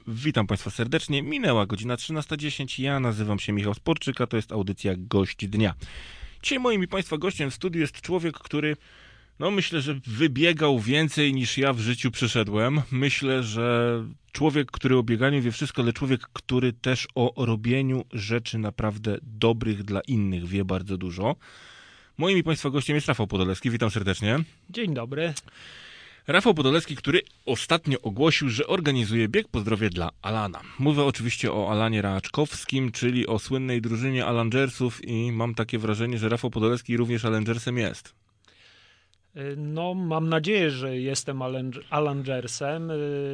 Witam Państwa serdecznie. Minęła godzina 13:10. Ja nazywam się Michał Sporczyk, a to jest audycja Gość Dnia. Dzisiaj moim i Państwa gościem w studiu jest człowiek, który, myślę, że wybiegał więcej niż ja w życiu przeszedłem. Myślę, że człowiek, który o bieganiu wie wszystko, ale człowiek, który też o robieniu rzeczy naprawdę dobrych dla innych wie bardzo dużo. Moim i Państwa gościem jest Rafał Podolewski. Witam serdecznie. Dzień dobry. Rafał Podolewski, który ostatnio ogłosił, że organizuje bieg po zdrowie dla Alana. Mówię oczywiście o Alanie Raczkowskim, czyli o słynnej drużynie Alangersów i mam takie wrażenie, że Rafał Podolewski również Alangersem jest. Mam nadzieję, że jestem Alangersem.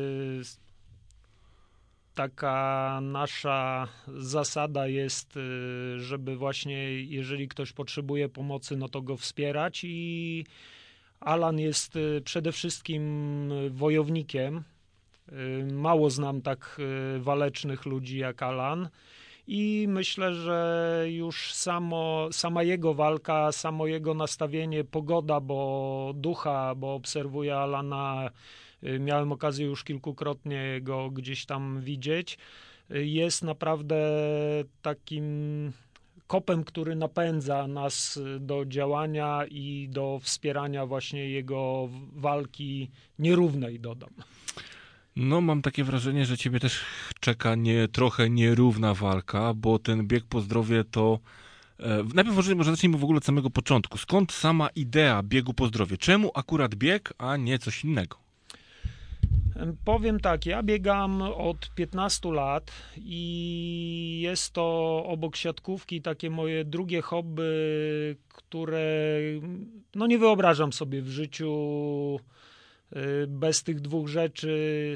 Taka nasza zasada jest, żeby właśnie jeżeli ktoś potrzebuje pomocy, no to go wspierać i Alan jest przede wszystkim wojownikiem. Mało znam tak walecznych ludzi jak Alan i myślę, że już sama jego walka, samo jego nastawienie, pogoda, bo obserwuję Alana, miałem okazję już kilkukrotnie go gdzieś tam widzieć, jest naprawdę takim kopem, który napędza nas do działania i do wspierania właśnie jego walki nierównej, dodam. Mam takie wrażenie, że ciebie też czeka trochę nierówna walka, bo ten bieg po zdrowie to... Najpierw może zacznijmy w ogóle od samego początku. Skąd sama idea biegu po zdrowie? Czemu akurat bieg, a nie coś innego? Powiem tak, ja biegam od 15 lat i jest to obok siatkówki takie moje drugie hobby, które nie wyobrażam sobie w życiu bez tych dwóch rzeczy,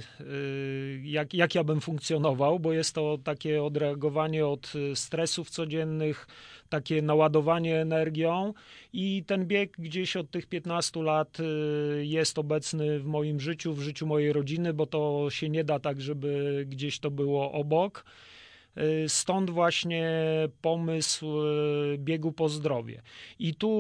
jak ja bym funkcjonował, bo jest to takie odreagowanie od stresów codziennych, takie naładowanie energią i ten bieg gdzieś od tych 15 lat jest obecny w moim życiu, w życiu mojej rodziny, bo to się nie da tak, żeby gdzieś to było obok. Stąd właśnie pomysł biegu po zdrowie. I tu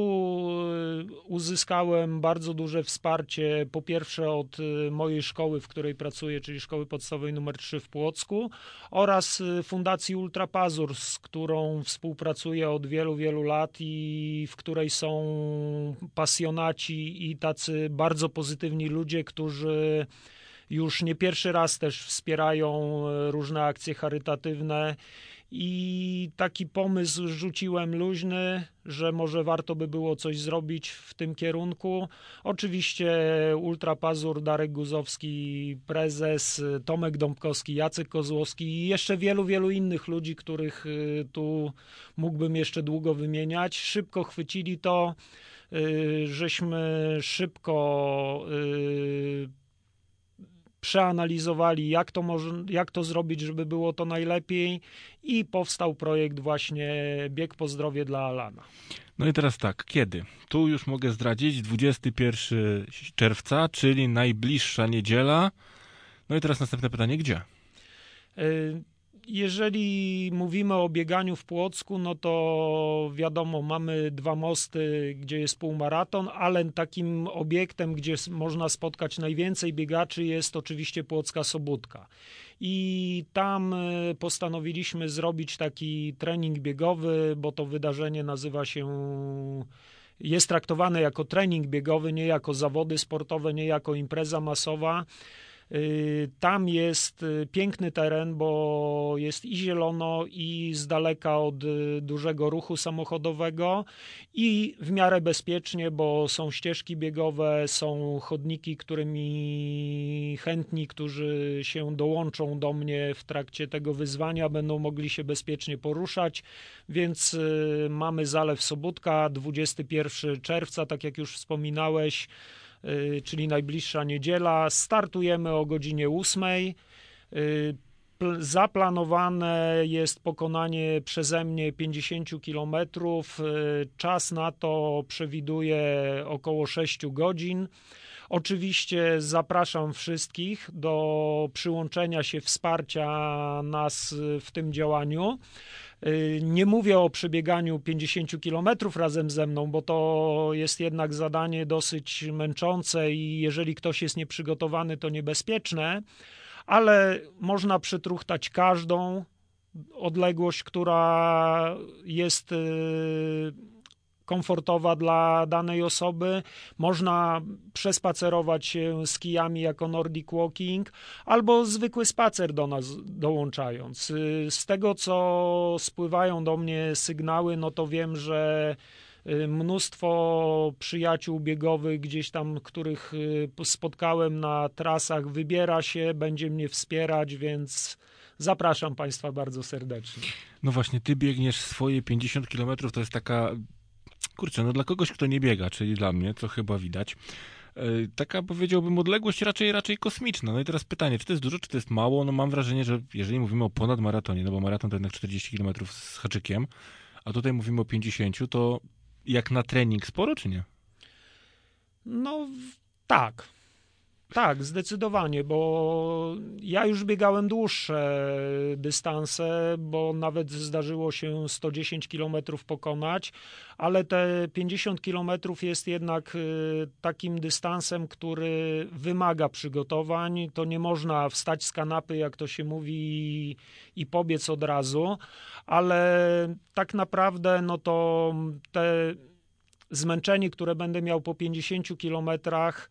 uzyskałem bardzo duże wsparcie, po pierwsze od mojej szkoły, w której pracuję, czyli Szkoły Podstawowej nr 3 w Płocku oraz Fundacji Ultra Pazur, z którą współpracuję od wielu, wielu lat i w której są pasjonaci i tacy bardzo pozytywni ludzie, którzy już nie pierwszy raz też wspierają różne akcje charytatywne i taki pomysł rzuciłem luźny, że może warto by było coś zrobić w tym kierunku. Oczywiście Ultra Pazur, Darek Guzowski, prezes, Tomek Dąbkowski, Jacek Kozłowski i jeszcze wielu, wielu innych ludzi, których tu mógłbym jeszcze długo wymieniać. Szybko chwycili to, żeśmy szybko przeanalizowali, jak to zrobić, żeby było to najlepiej i powstał projekt właśnie Bieg po zdrowie dla Alana. No i teraz tak, kiedy? Tu już mogę zdradzić, 21 czerwca, czyli najbliższa niedziela. No i teraz następne pytanie, gdzie? Jeżeli mówimy o bieganiu w Płocku, no to wiadomo, mamy 2 mosty, gdzie jest półmaraton, ale takim obiektem, gdzie można spotkać najwięcej biegaczy, jest oczywiście Płocka Sobótka. I tam postanowiliśmy zrobić taki trening biegowy, bo to wydarzenie jest traktowane jako trening biegowy, nie jako zawody sportowe, nie jako impreza masowa. Tam jest piękny teren, bo jest i zielono, i z daleka od dużego ruchu samochodowego i w miarę bezpiecznie, bo są ścieżki biegowe, są chodniki, którymi chętni, którzy się dołączą do mnie w trakcie tego wyzwania, będą mogli się bezpiecznie poruszać, więc mamy Zalew Sobótka, 21 czerwca, tak jak już wspominałeś, czyli najbliższa niedziela. Startujemy o godzinie 8. Zaplanowane jest pokonanie przeze mnie 50 km. Czas na to przewiduje około 6 godzin. Oczywiście zapraszam wszystkich do przyłączenia się, wsparcia nas w tym działaniu. Nie mówię o przebieganiu 50 km razem ze mną, bo to jest jednak zadanie dosyć męczące i jeżeli ktoś jest nieprzygotowany, to niebezpieczne, ale można przytruchtać każdą odległość, która jest komfortowa dla danej osoby. Można przespacerować się z kijami jako Nordic Walking, albo zwykły spacer do nas dołączając. Z tego, co spływają do mnie sygnały, no to wiem, że mnóstwo przyjaciół biegowych gdzieś tam, których spotkałem na trasach, wybiera się, będzie mnie wspierać, więc zapraszam Państwa bardzo serdecznie. No właśnie, ty biegniesz swoje 50 kilometrów, to jest taka, kurczę, no dla kogoś, kto nie biega, czyli dla mnie, co chyba widać, taka, powiedziałbym, odległość raczej kosmiczna. No i teraz pytanie, czy to jest dużo, czy to jest mało? No mam wrażenie, że jeżeli mówimy o ponadmaratonie, no bo maraton to jednak 40 kilometrów z haczykiem, a tutaj mówimy o 50, to jak na trening sporo, czy nie? No tak. Tak, zdecydowanie, bo ja już biegałem dłuższe dystanse, bo nawet zdarzyło się 110 km pokonać, ale te 50 km jest jednak takim dystansem, który wymaga przygotowań. To nie można wstać z kanapy, jak to się mówi, i pobiec od razu, ale tak naprawdę no to te zmęczenie, które będę miał po 50 kilometrach,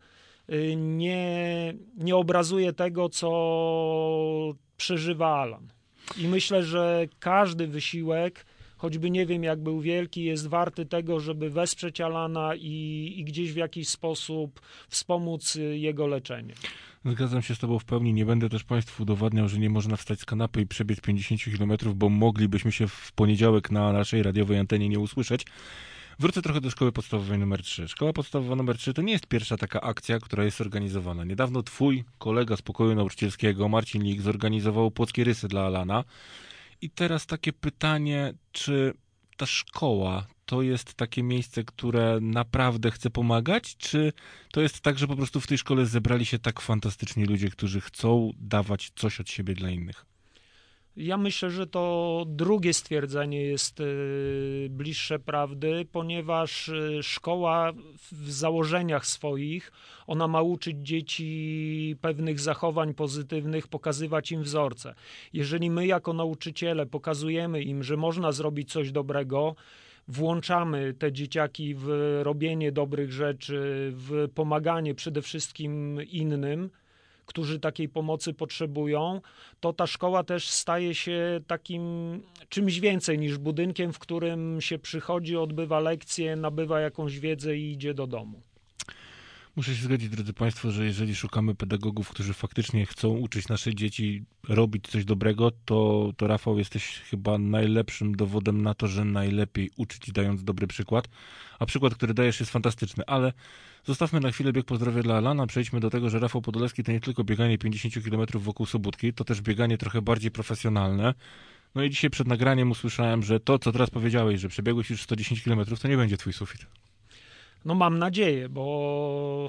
nie obrazuje tego, co przeżywa Alan. I myślę, że każdy wysiłek, choćby nie wiem jak był wielki, jest warty tego, żeby wesprzeć Alana i gdzieś w jakiś sposób wspomóc jego leczenie. Zgadzam się z tobą w pełni. Nie będę też państwu udowadniał, że nie można wstać z kanapy i przebiec 50 km, bo moglibyśmy się w poniedziałek na naszej radiowej antenie nie usłyszeć. Wrócę trochę do szkoły podstawowej numer 3. Szkoła podstawowa numer 3 to nie jest pierwsza taka akcja, która jest organizowana. Niedawno twój kolega z pokoju nauczycielskiego, Marcin Lik, zorganizował płockie rysy dla Alana. I teraz takie pytanie, czy ta szkoła to jest takie miejsce, które naprawdę chce pomagać, czy to jest tak, że po prostu w tej szkole zebrali się tak fantastyczni ludzie, którzy chcą dawać coś od siebie dla innych? Ja myślę, że to drugie stwierdzenie jest bliższe prawdy, ponieważ szkoła w założeniach swoich, ona ma uczyć dzieci pewnych zachowań pozytywnych, pokazywać im wzorce. Jeżeli my jako nauczyciele pokazujemy im, że można zrobić coś dobrego, włączamy te dzieciaki w robienie dobrych rzeczy, w pomaganie przede wszystkim innym, którzy takiej pomocy potrzebują, to ta szkoła też staje się takim czymś więcej niż budynkiem, w którym się przychodzi, odbywa lekcje, nabywa jakąś wiedzę i idzie do domu. Muszę się zgodzić, drodzy Państwo, że jeżeli szukamy pedagogów, którzy faktycznie chcą uczyć nasze dzieci robić coś dobrego, to Rafał, jesteś chyba najlepszym dowodem na to, że najlepiej uczyć, dając dobry przykład. A przykład, który dajesz, jest fantastyczny, ale zostawmy na chwilę bieg pozdrowia dla Alana, przejdźmy do tego, że Rafał Podolewski to nie tylko bieganie 50 km wokół Sobótki, to też bieganie trochę bardziej profesjonalne. No i dzisiaj przed nagraniem usłyszałem, że to, co teraz powiedziałeś, że przebiegłeś już 110 km, to nie będzie twój sufit. No mam nadzieję, bo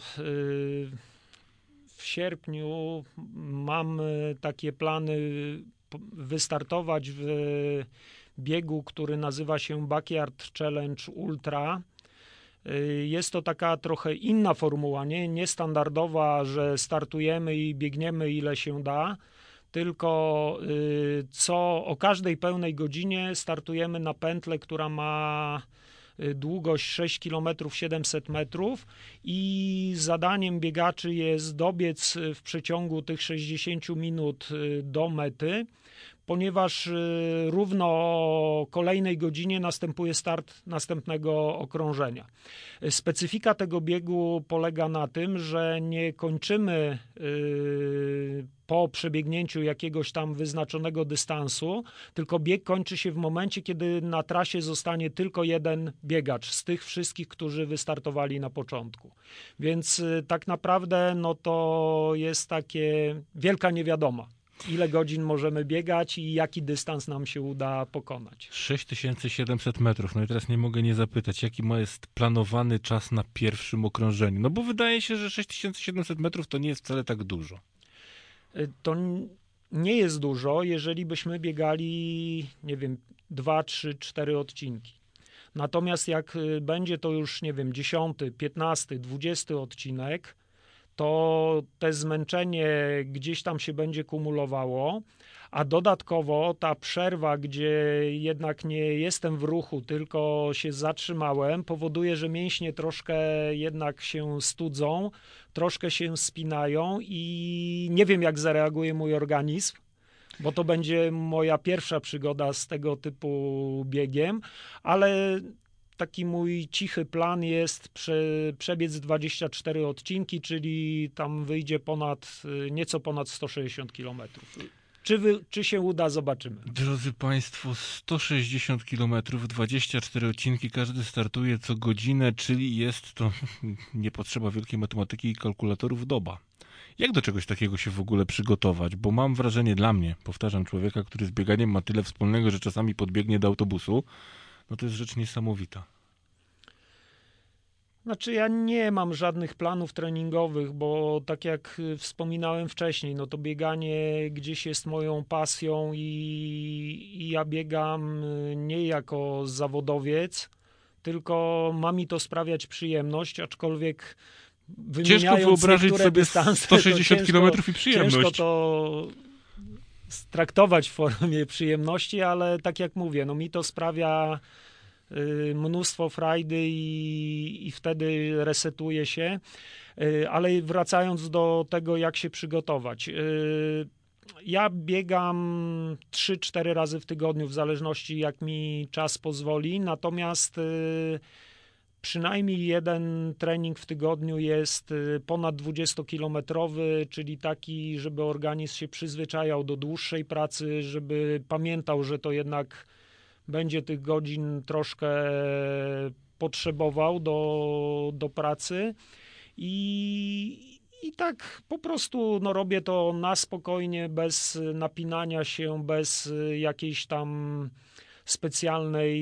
w sierpniu mam takie plany wystartować w biegu, który nazywa się Backyard Challenge Ultra. Jest to taka trochę inna formuła, niestandardowa, że startujemy i biegniemy ile się da, tylko o każdej pełnej godzinie startujemy na pętlę, która ma długość 6 km 700 metrów i zadaniem biegaczy jest dobiec w przeciągu tych 60 minut do mety, ponieważ równo o kolejnej godzinie następuje start następnego okrążenia. Specyfika tego biegu polega na tym, że nie kończymy po przebiegnięciu jakiegoś tam wyznaczonego dystansu, tylko bieg kończy się w momencie, kiedy na trasie zostanie tylko jeden biegacz z tych wszystkich, którzy wystartowali na początku. Więc tak naprawdę no to jest takie wielka niewiadoma. Ile godzin możemy biegać i jaki dystans nam się uda pokonać. 6700 metrów. No i teraz nie mogę nie zapytać, jaki jest planowany czas na pierwszym okrążeniu? No bo wydaje się, że 6700 metrów to nie jest wcale tak dużo. To nie jest dużo, jeżeli byśmy biegali, nie wiem, 2, 3, 4 odcinki. Natomiast jak będzie to już, nie wiem, 10., 15., 20 odcinek, to te zmęczenie gdzieś tam się będzie kumulowało, a dodatkowo ta przerwa, gdzie jednak nie jestem w ruchu, tylko się zatrzymałem, powoduje, że mięśnie troszkę jednak się studzą, troszkę się spinają i nie wiem, jak zareaguje mój organizm, bo to będzie moja pierwsza przygoda z tego typu biegiem, ale taki mój cichy plan jest przebiec 24 odcinki, czyli tam wyjdzie nieco ponad 160 kilometrów. Czy się uda, zobaczymy. Drodzy Państwo, 160 km, 24 odcinki, każdy startuje co godzinę, czyli jest to, nie potrzeba wielkiej matematyki i kalkulatorów, doba. Jak do czegoś takiego się w ogóle przygotować? Bo mam wrażenie, dla mnie, powtarzam, człowieka, który z bieganiem ma tyle wspólnego, że czasami podbiegnie do autobusu, no to jest rzecz niesamowita. Znaczy ja nie mam żadnych planów treningowych, bo tak jak wspominałem wcześniej, no to bieganie gdzieś jest moją pasją i ja biegam nie jako zawodowiec, tylko ma mi to sprawiać przyjemność, aczkolwiek wymieniając ciężko wyobrazić sobie dystanse, 160 km i przyjemność. Ciężko to traktować w formie przyjemności, ale tak jak mówię, no mi to sprawia mnóstwo frajdy i wtedy resetuje się. Ale wracając do tego, jak się przygotować. Ja biegam 3-4 razy w tygodniu, w zależności jak mi czas pozwoli, natomiast przynajmniej jeden trening w tygodniu jest ponad 20-kilometrowy, czyli taki, żeby organizm się przyzwyczajał do dłuższej pracy, żeby pamiętał, że to jednak będzie tych godzin troszkę potrzebował do pracy i tak po prostu no, robię to na spokojnie, bez napinania się, bez jakiejś tam specjalnej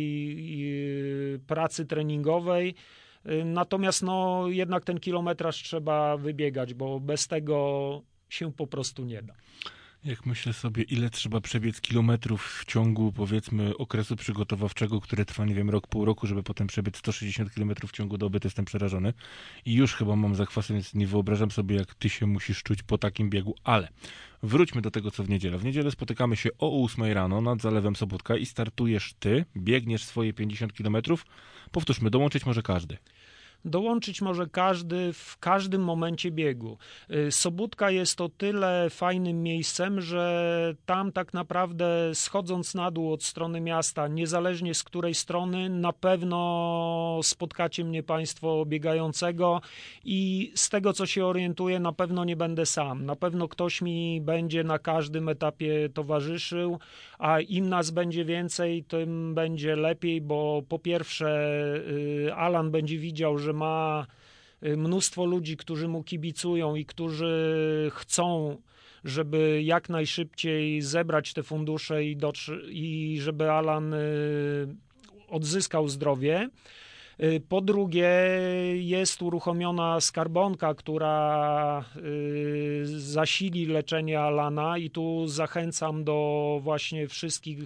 pracy treningowej. Natomiast no, jednak ten kilometraż trzeba wybiegać, bo bez tego się po prostu nie da. Jak myślę sobie, ile trzeba przebiec kilometrów w ciągu, powiedzmy, okresu przygotowawczego, które trwa, nie wiem, rok, pół roku, żeby potem przebiec 160 kilometrów w ciągu doby, to jestem przerażony. I już chyba mam zakwasy, więc nie wyobrażam sobie, jak ty się musisz czuć po takim biegu. Ale wróćmy do tego, co w niedzielę. W niedzielę spotykamy się o 8 rano nad Zalewem Sobotka i startujesz ty, biegniesz swoje 50 kilometrów. Powtórzmy, dołączyć może każdy. Dołączyć może każdy w każdym momencie biegu. Sobótka jest o tyle fajnym miejscem, że tam tak naprawdę schodząc na dół od strony miasta, niezależnie z której strony, na pewno spotkacie mnie Państwo biegającego i z tego, co się orientuję, na pewno nie będę sam. Na pewno ktoś mi będzie na każdym etapie towarzyszył, a im nas będzie więcej, tym będzie lepiej, bo po pierwsze Alan będzie widział, że ma mnóstwo ludzi, którzy mu kibicują i którzy chcą, żeby jak najszybciej zebrać te fundusze i żeby Alan odzyskał zdrowie. Po drugie, jest uruchomiona skarbonka, która zasili leczenie Alana i tu zachęcam do właśnie wszystkich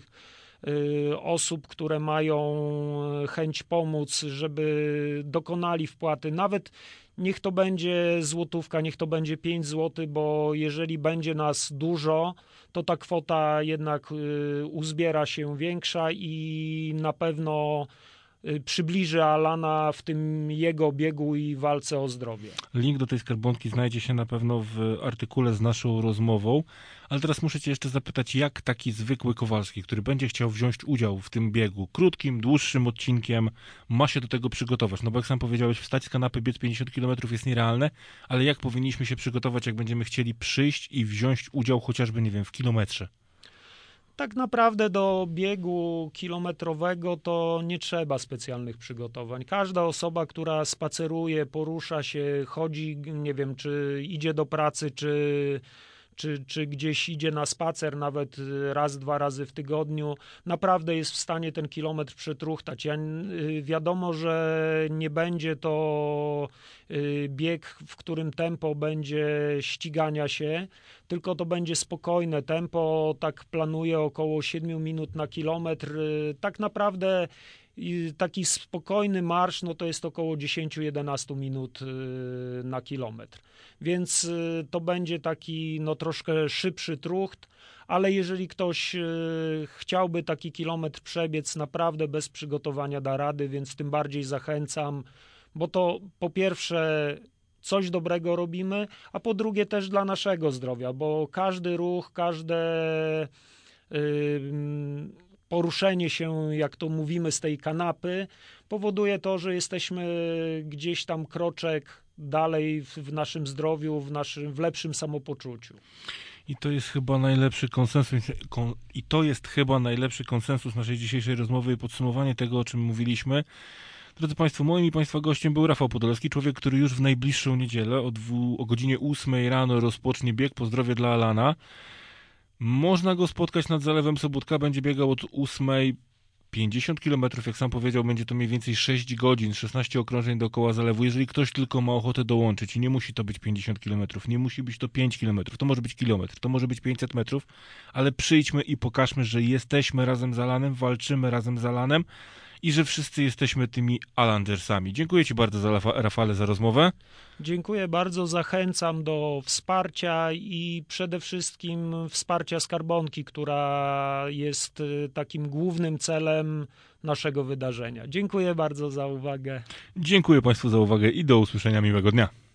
osób, które mają chęć pomóc, żeby dokonali wpłaty. Nawet niech to będzie złotówka, niech to będzie 5 zł, bo jeżeli będzie nas dużo, to ta kwota jednak uzbiera się większa i na pewno przybliży Alana w tym jego biegu i walce o zdrowie. Link do tej skarbonki znajdzie się na pewno w artykule z naszą rozmową, ale teraz muszę cię jeszcze zapytać, jak taki zwykły Kowalski, który będzie chciał wziąć udział w tym biegu, krótkim, dłuższym odcinkiem, ma się do tego przygotować? No bo jak sam powiedziałeś, wstać z kanapy, biec 50 km jest nierealne, ale jak powinniśmy się przygotować, jak będziemy chcieli przyjść i wziąć udział chociażby, nie wiem, w kilometrze? Tak naprawdę do biegu kilometrowego to nie trzeba specjalnych przygotowań. Każda osoba, która spaceruje, porusza się, chodzi, nie wiem, czy idzie do pracy, czy gdzieś idzie na spacer nawet raz, 2 razy w tygodniu, naprawdę jest w stanie ten kilometr przetruchtać. Wiadomo, że nie będzie to bieg, w którym tempo będzie ścigania się, tylko to będzie spokojne tempo, tak planuję około 7 minut na kilometr. Tak naprawdę I taki spokojny marsz, no to jest około 10-11 minut na kilometr. Więc to będzie taki no troszkę szybszy trucht, ale jeżeli ktoś chciałby taki kilometr przebiec, naprawdę bez przygotowania da rady, więc tym bardziej zachęcam, bo to po pierwsze coś dobrego robimy, a po drugie też dla naszego zdrowia, bo każdy ruch, każde poruszenie się, jak to mówimy, z tej kanapy powoduje to, że jesteśmy gdzieś tam kroczek dalej w naszym zdrowiu, w lepszym samopoczuciu. I to jest chyba najlepszy konsensus naszej dzisiejszej rozmowy i podsumowanie tego, o czym mówiliśmy. Drodzy Państwo, moim i Państwa gościem był Rafał Podolewski, człowiek, który już w najbliższą niedzielę o godzinie 8 rano rozpocznie bieg Pozdrowie dla Alana. Można go spotkać nad Zalewem Sobótka, będzie biegał od 8:50 km, jak sam powiedział, będzie to mniej więcej 6 godzin, 16 okrążeń dookoła zalewu. Jeżeli ktoś tylko ma ochotę dołączyć i nie musi to być 50 km, nie musi być to 5 km, to może być kilometr, to może być 500 metrów, ale przyjdźmy i pokażmy, że jesteśmy razem z Alanem, walczymy razem z Alanem i że wszyscy jesteśmy tymi Alangersami. Dziękuję Ci bardzo, Rafale, za rozmowę. Dziękuję bardzo, zachęcam do wsparcia i przede wszystkim wsparcia Skarbonki, która jest takim głównym celem naszego wydarzenia. Dziękuję bardzo za uwagę. Dziękuję Państwu za uwagę i do usłyszenia, miłego dnia.